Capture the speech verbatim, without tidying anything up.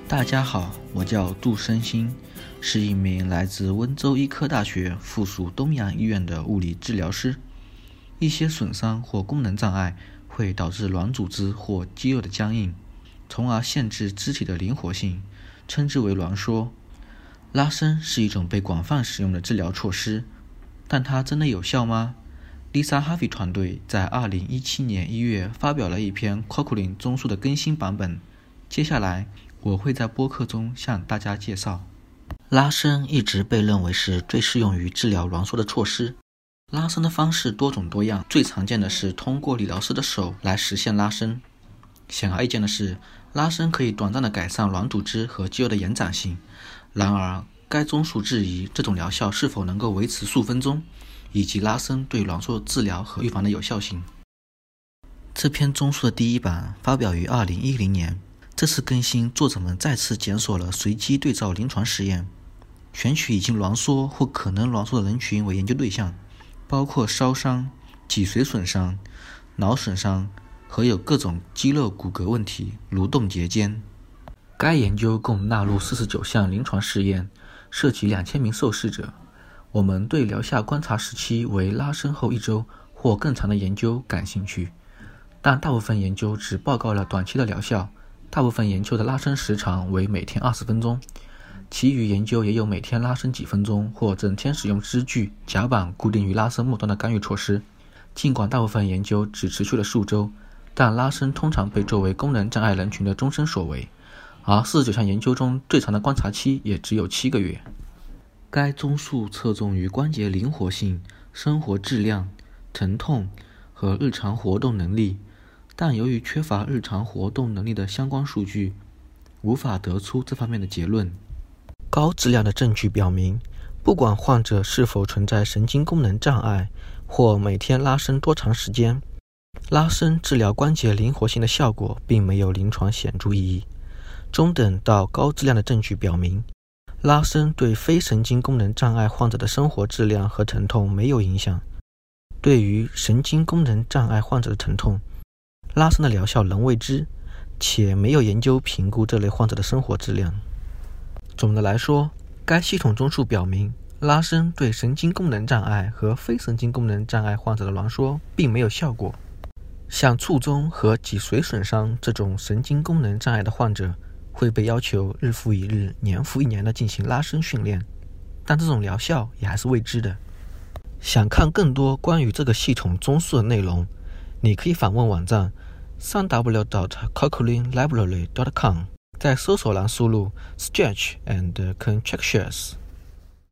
大家好，我叫杜生新，是一名来自温州医科大学附属东阳医院的物理治疗师。一些损伤或功能障碍会导致软组织或肌肉的僵硬，从而限制肢体的灵活性，称之为挛缩。拉伸是一种被广泛使用的治疗措施，但它真的有效吗？ Lisa Harvey 团队在二零一七年一月发表了一篇 Cochrane 综述的更新版本，接下来我会在播客中向大家介绍。拉伸一直被认为是最适用于治疗挛缩的措施。拉伸的方式多种多样，最常见的是通过理疗师的手来实现拉伸。显而易见的是，拉伸可以短暂地改善软组织和肌肉的延展性。然而，该综述质疑这种疗效是否能够维持数分钟，以及拉伸对挛缩治疗和预防的有效性。这篇综述的第一版发表于二零一零年。这次更新，作者们再次检索了随机对照临床实验，选取已经挛缩或可能挛缩的人群为研究对象，包括烧伤、脊髓损伤、脑损伤和有各种肌肉骨骼问题，如冻结肩。该研究共纳入四十九项临床试验，涉及两千名受试者。我们对疗效观察时期为拉伸后一周或更长的研究感兴趣，但大部分研究只报告了短期的疗效。大部分研究的拉伸时长为每天二十分钟，其余研究也有每天拉伸几分钟或整天使用支具、夹板固定于拉伸末端的干预措施。尽管大部分研究只持续了数周，但拉伸通常被作为功能障碍人群的终身所为，而四十九项研究中最长的观察期也只有七个月。该综述侧重于关节灵活性、生活质量、疼痛和日常活动能力，但由于缺乏日常活动能力的相关数据，无法得出这方面的结论。高质量的证据表明，不管患者是否存在神经功能障碍或每天拉伸多长时间，拉伸治疗关节灵活性的效果并没有临床显著意义。中等到高质量的证据表明，拉伸对非神经功能障碍患者的生活质量和疼痛没有影响。对于神经功能障碍患者的疼痛，拉伸的疗效仍未知，且没有研究评估这类患者的生活质量。总的来说，该系统综述表明，拉伸对神经功能障碍和非神经功能障碍患者的挛缩并没有效果。像卒中和脊髓损伤这种神经功能障碍的患者会被要求日复一日、年复一年地进行拉伸训练，但这种疗效也还是未知的。想看更多关于这个系统综述的内容，你可以访问网站 三 w 点 cochrane library 点 com， 在搜索栏输入 stretch and contractures。